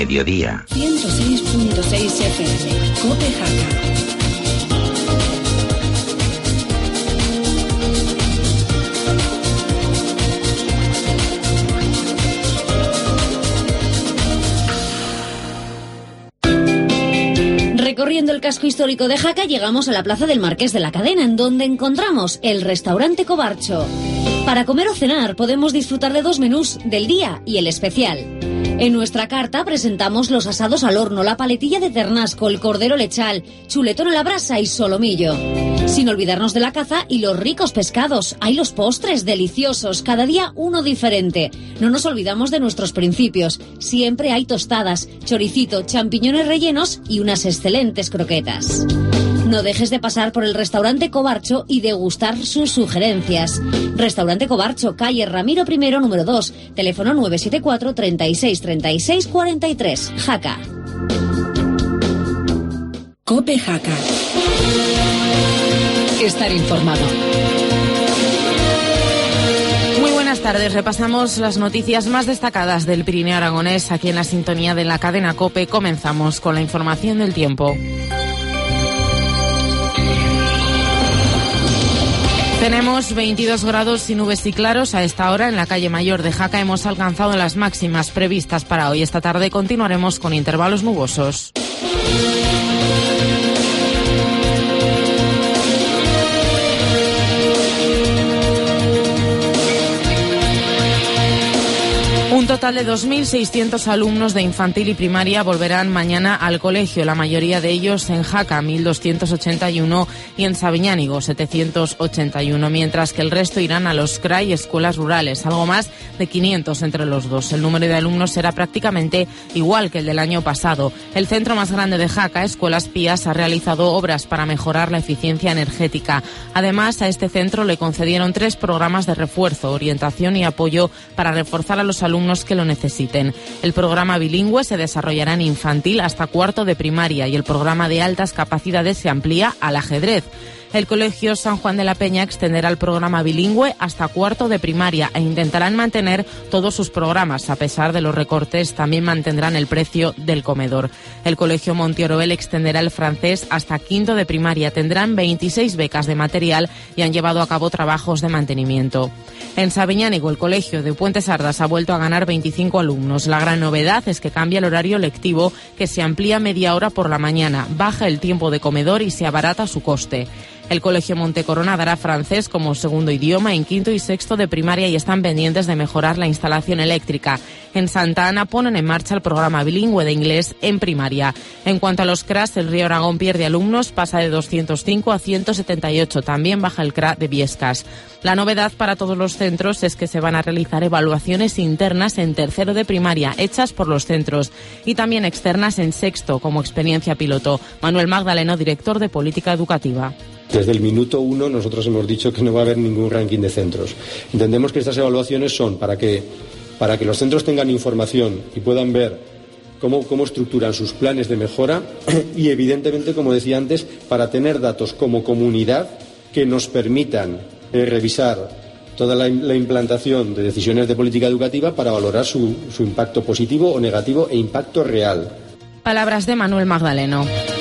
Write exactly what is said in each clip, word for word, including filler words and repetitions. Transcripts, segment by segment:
mediodía. ciento seis punto seis F M, COPE Jaca. Recorriendo el casco histórico de Jaca llegamos a la plaza del Marqués de la Cadena, en donde encontramos el restaurante Cobarcho. Para comer o cenar podemos disfrutar de dos menús, del día y el especial. En nuestra carta presentamos los asados al horno, la paletilla de ternasco, el cordero lechal, chuletón a la brasa y solomillo. Sin olvidarnos de la caza y los ricos pescados. Hay los postres deliciosos, cada día uno diferente. No nos olvidamos de nuestros principios. Siempre hay tostadas, choricito, champiñones rellenos y unas excelentes croquetas. No dejes de pasar por el restaurante Cobarcho y degustar sus sugerencias. Restaurante Cobarcho, calle Ramiro primero, número dos, teléfono nueve siete cuatro, treinta y seis, treinta y seis, cuarenta y tres, Jaca. COPE Jaca. Estar informado. Muy buenas tardes. Repasamos las noticias más destacadas del Pirineo aragonés aquí en la sintonía de la cadena COPE. Comenzamos con la información del tiempo. Tenemos veintidós grados sin nubes y claros a esta hora en la calle Mayor de Jaca. Hemos alcanzado las máximas previstas para hoy. Esta tarde continuaremos con intervalos nubosos. Un total de dos mil seiscientos alumnos de infantil y primaria volverán mañana al colegio, la mayoría de ellos en Jaca, mil doscientos ochenta y uno, y en Sabiñánigo, setecientos ochenta y uno, mientras que el resto irán a los C R A y escuelas rurales, algo más de quinientos entre los dos. El número de alumnos será prácticamente igual que el del año pasado. El centro más grande de Jaca, Escuelas Pías, ha realizado obras para mejorar la eficiencia energética. Además, a este centro le concedieron tres programas de refuerzo, orientación y apoyo para reforzar a los alumnos que lo necesiten. El programa bilingüe se desarrollará en infantil hasta cuarto de primaria y el programa de altas capacidades se amplía al ajedrez. El Colegio San Juan de la Peña extenderá el programa bilingüe hasta cuarto de primaria e intentarán mantener todos sus programas. A pesar de los recortes, también mantendrán el precio del comedor. El Colegio Montioroel extenderá el francés hasta quinto de primaria. Tendrán veintiséis becas de material y han llevado a cabo trabajos de mantenimiento. En Sabiñánigo, el Colegio de Puente Sardas ha vuelto a ganar veinticinco alumnos. La gran novedad es que cambia el horario lectivo, que se amplía media hora por la mañana, baja el tiempo de comedor y se abarata su coste. El Colegio Montecorona dará francés como segundo idioma en quinto y sexto de primaria y están pendientes de mejorar la instalación eléctrica. En Santa Ana ponen en marcha el programa bilingüe de inglés en primaria. En cuanto a los C R As, el Río Aragón pierde alumnos, pasa de doscientos cinco a ciento setenta y ocho. También baja el C R A de Biescas. La novedad para todos los centros es que se van a realizar evaluaciones internas en tercero de primaria, hechas por los centros, y también externas en sexto, como experiencia piloto. Manuel Magdaleno, director de Política Educativa. Desde el minuto uno nosotros hemos dicho que no va a haber ningún ranking de centros. Entendemos que estas evaluaciones son para que, para que los centros tengan información y puedan ver cómo, cómo estructuran sus planes de mejora y, evidentemente, como decía antes, para tener datos como comunidad que nos permitan eh, revisar toda la, la implantación de decisiones de política educativa para valorar su, su impacto positivo o negativo e impacto real. Palabras de Manuel Magdaleno.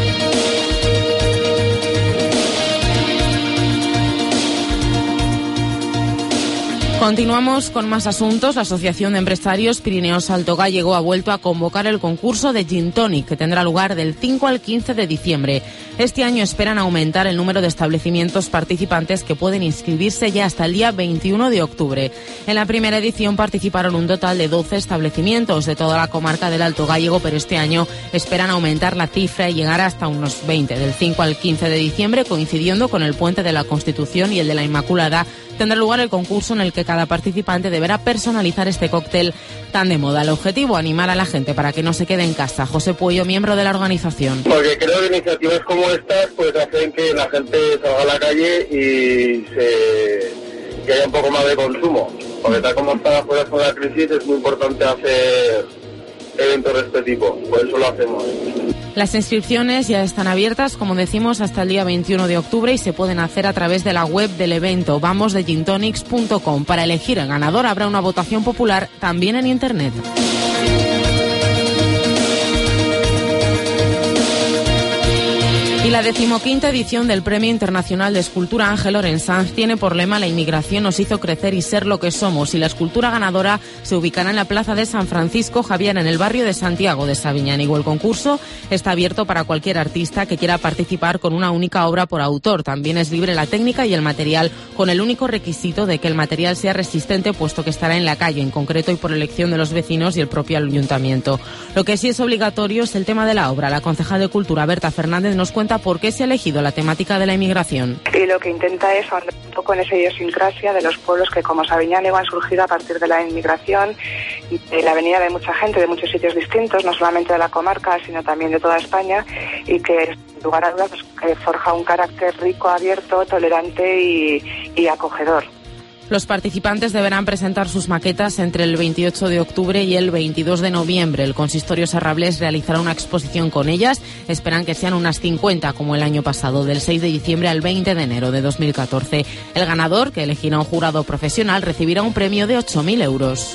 Continuamos con más asuntos. La Asociación de Empresarios Pirineos Alto Gállego ha vuelto a convocar el concurso de Gin Tonic, que tendrá lugar del cinco al quince de diciembre. Este año esperan aumentar el número de establecimientos participantes que pueden inscribirse ya hasta el día veintiuno de octubre. En la primera edición participaron un total de doce establecimientos de toda la comarca del Alto Gállego, pero este año esperan aumentar la cifra y llegar hasta unos veinte. Del cinco al quince de diciembre, coincidiendo con el Puente de la Constitución y el de la Inmaculada, tendrá lugar el concurso en el que cada participante deberá personalizar este cóctel tan de moda. El objetivo, animar a la gente para que no se quede en casa. José Puello, miembro de la organización. Porque creo que iniciativas como estas pues hacen que la gente salga a la calle y se que haya un poco más de consumo. Porque tal como está afuera con la crisis es muy importante hacer eventos de este tipo. Por eso lo hacemos. Las inscripciones ya están abiertas, como decimos, hasta el día veintiuno de octubre y se pueden hacer a través de la web del evento vamos de gin tonics punto com. Para elegir el ganador habrá una votación popular también en Internet. Y la decimoquinta edición del Premio Internacional de Escultura Ángel Lorenzanz tiene por lema "La inmigración nos hizo crecer y ser lo que somos", y la escultura ganadora se ubicará en la Plaza de San Francisco Javier, en el barrio de Santiago de Sabiñánigo. El concurso está abierto para cualquier artista que quiera participar con una única obra por autor. También es libre la técnica y el material, con el único requisito de que el material sea resistente, puesto que estará en la calle, en concreto, y por elección de los vecinos y el propio ayuntamiento. Lo que sí es obligatorio es el tema de la obra. La concejal de Cultura, Berta Fernández, nos cuenta por qué se ha elegido la temática de la inmigración. Y lo que intenta es ahondar un poco en esa idiosincrasia de los pueblos que, como Sabiñánigo, han surgido a partir de la inmigración y de la venida de mucha gente de muchos sitios distintos, no solamente de la comarca, sino también de toda España, y que, sin lugar a dudas, pues, que forja un carácter rico, abierto, tolerante y, y acogedor. Los participantes deberán presentar sus maquetas entre el veintiocho de octubre y el veintidós de noviembre. El consistorio Serrablés realizará una exposición con ellas. Esperan que sean unas cincuenta, como el año pasado, del seis de diciembre al veinte de enero de dos mil catorce. El ganador, que elegirá un jurado profesional, recibirá un premio de ocho mil euros.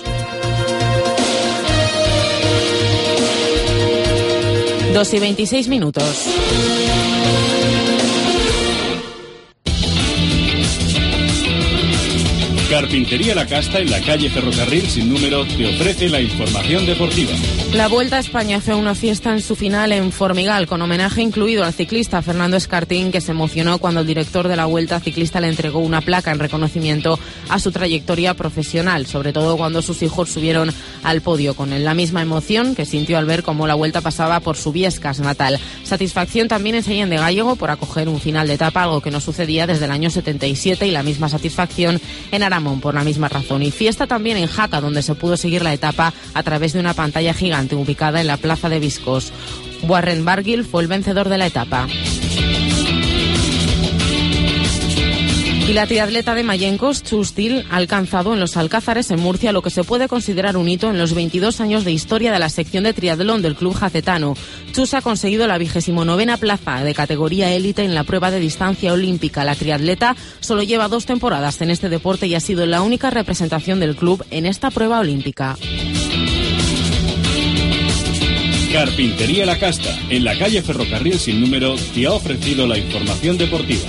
Dos y veintiséis minutos. Carpintería La Casta, en la calle Ferrocarril sin número, te ofrece la información deportiva. La Vuelta a España fue una fiesta en su final en Formigal, con homenaje incluido al ciclista Fernando Escartín, que se emocionó cuando el director de la Vuelta Ciclista le entregó una placa en reconocimiento a su trayectoria profesional, sobre todo cuando sus hijos subieron al podio con él. La misma emoción que sintió al ver cómo la Vuelta pasaba por su Viescas natal. Satisfacción también en Sallén de Gállego por acoger un final de etapa, algo que no sucedía desde el año setenta y siete, y la misma satisfacción en Aramón por la misma razón. Y fiesta también en Jaca, donde se pudo seguir la etapa a través de una pantalla gigante ubicada en la plaza de Viscos. Warren Barguil fue el vencedor de la etapa. Y la triatleta de Mayencos, Chus Til, ha alcanzado en los Alcázares, en Murcia, lo que se puede considerar un hito en los veintidós años de historia de la sección de triatlón del club jacetano. Chus ha conseguido la vigésimo novena plaza de categoría élite en la prueba de distancia olímpica. La triatleta solo lleva dos temporadas en este deporte y ha sido la única representación del club en esta prueba olímpica. Carpintería La Casta, en la calle Ferrocarril sin número, te ha ofrecido la información deportiva.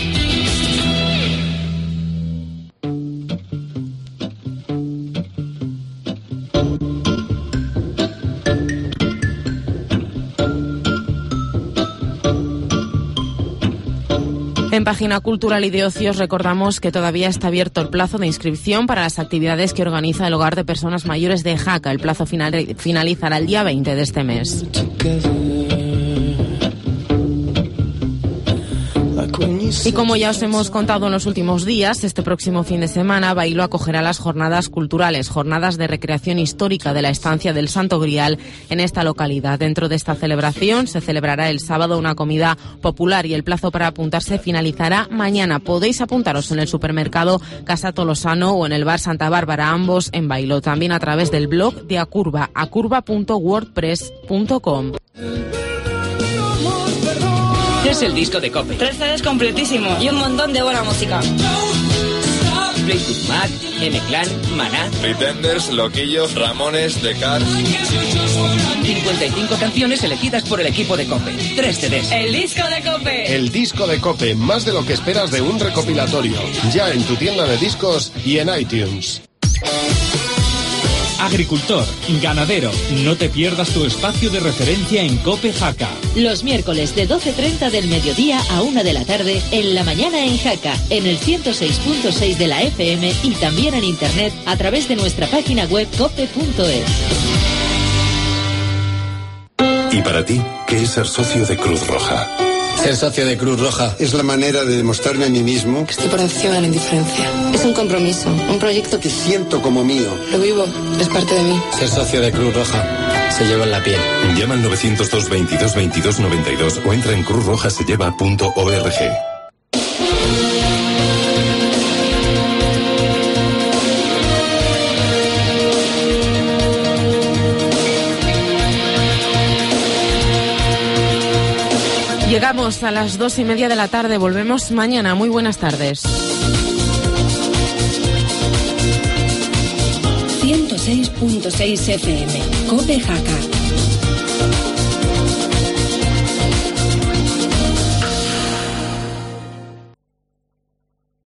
En Página Cultural y de Ocios recordamos que todavía está abierto el plazo de inscripción para las actividades que organiza el Hogar de Personas Mayores de Jaca. El plazo final, finalizará el día veinte de este mes. Y como ya os hemos contado en los últimos días, este próximo fin de semana Bailo acogerá las jornadas culturales, jornadas de recreación histórica de la estancia del Santo Grial en esta localidad. Dentro de esta celebración se celebrará el sábado una comida popular y el plazo para apuntarse finalizará mañana. Podéis apuntaros en el supermercado Casa Tolosano o en el bar Santa Bárbara, ambos en Bailo. También a través del blog de Acurva, acurva punto wordpress punto com. Es el disco de COPE. Tres C Ds completísimos y un montón de buena música. Fleetwood Mac, M-Clan, Maná, Pretenders, Loquillo, Ramones, The Cars. cincuenta y cinco canciones elegidas por el equipo de COPE. Tres C Ds. El disco de COPE. El disco de COPE, más de lo que esperas de un recopilatorio. Ya en tu tienda de discos y en iTunes. Agricultor, ganadero, no te pierdas tu espacio de referencia en COPE Jaca. Los miércoles de doce treinta del mediodía a una de la tarde, en la mañana en Jaca, en el ciento seis punto seis de la F M y también en internet a través de nuestra página web cope punto es. ¿Y para ti, qué es ser socio de Cruz Roja? Ser socio de Cruz Roja es la manera de demostrarme a mí mismo que estoy por encima de la indiferencia. Es un compromiso, un proyecto que siento como mío. Lo vivo, es parte de mí. Ser socio de Cruz Roja se lleva en la piel. Llama al novecientos dos veintidós veintidós noventa y dos o entra en cruz roja se lleva punto org. Llegamos a las dos y media de la tarde. Volvemos mañana. Muy buenas tardes. ciento seis punto seis F M. COPE Jaca.